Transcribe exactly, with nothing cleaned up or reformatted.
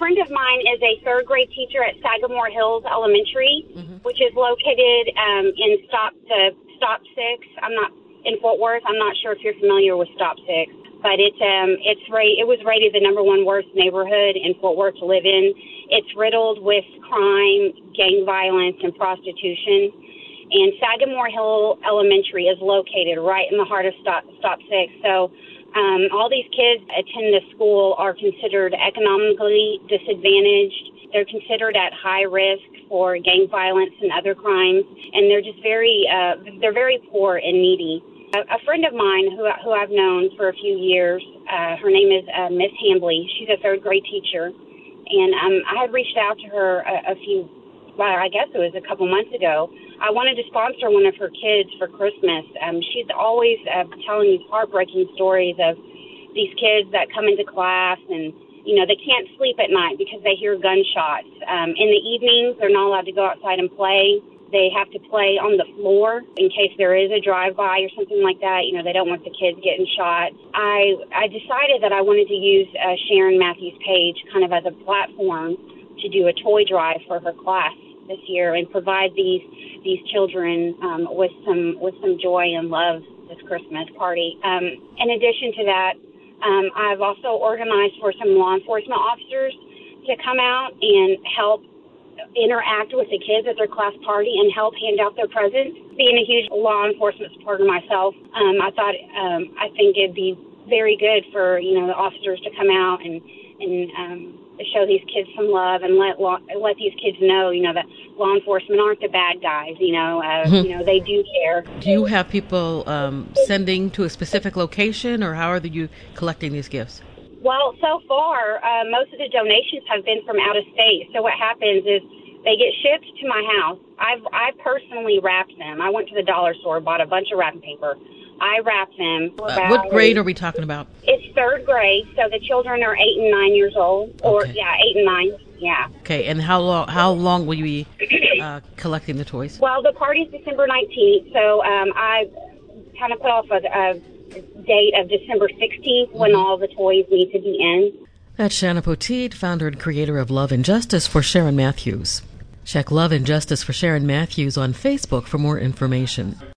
friend of mine is a third grade teacher at Sagamore Hills Elementary, mm-hmm. which is located um, in Stop the Stop Six. I'm not in Fort Worth. I'm not sure if you're familiar with Stop Six, but it's um it's ra- it was rated the number one worst neighborhood in Fort Worth to live in. It's riddled with crime, gang violence, and prostitution. And Sagamore Hill Elementary is located right in the heart of Stop, Stop Six. So um, all these kids attend this school are considered economically disadvantaged. They're considered at high risk for gang violence and other crimes, and they're just very uh, they're very poor and needy. A, a friend of mine who who I've known for a few years, uh, her name is uh, Miss Hambley. She's a third grade teacher, and um, I had reached out to her a, a few, well, I guess it was a couple months ago. I wanted to sponsor one of her kids for Christmas. Um, she's always uh, telling these heartbreaking stories of these kids that come into class and, you know, they can't sleep at night because they hear gunshots. Um, in the evenings, they're not allowed to go outside and play. They have to play on the floor in case there is a drive-by or something like that. You know, they don't want the kids getting shot. I I decided that I wanted to use uh, Sharon Matthews' page kind of as a platform to do a toy drive for her class this year and provide these these children um, with some with some joy and love this Christmas party. Um, in addition to that, um, I've also organized for some law enforcement officers to come out and help interact with the kids at their class party and help hand out their presents. Being a huge law enforcement supporter myself, um, I thought um, I think it'd be very good for you know the officers to come out and and um, show these kids some love and let law, let these kids know, you know, that law enforcement aren't the bad guys. You know, uh, mm-hmm. you know, they do care. Do you have people um, sending to a specific location, or how are you collecting these gifts? Well, so far, uh, most of the donations have been from out of state. So what happens is they get shipped to my house. I've I personally wrapped them. I went to the dollar store, bought a bunch of wrapping paper. I wrap them. Uh, what grade are we talking about? It's third grade, so the children are eight and nine years old, or okay. yeah, eight and nine. Yeah. Okay, and how long? How long will you be uh, collecting the toys? Well, the party's December nineteenth, so um, I kind of put off a, a date of December sixteenth mm-hmm. when all the toys need to be in. That's Shanna Poteet, founder and creator of Love and Justice for Sharon Matthews. Check Love and Justice for Sharon Matthews on Facebook for more information.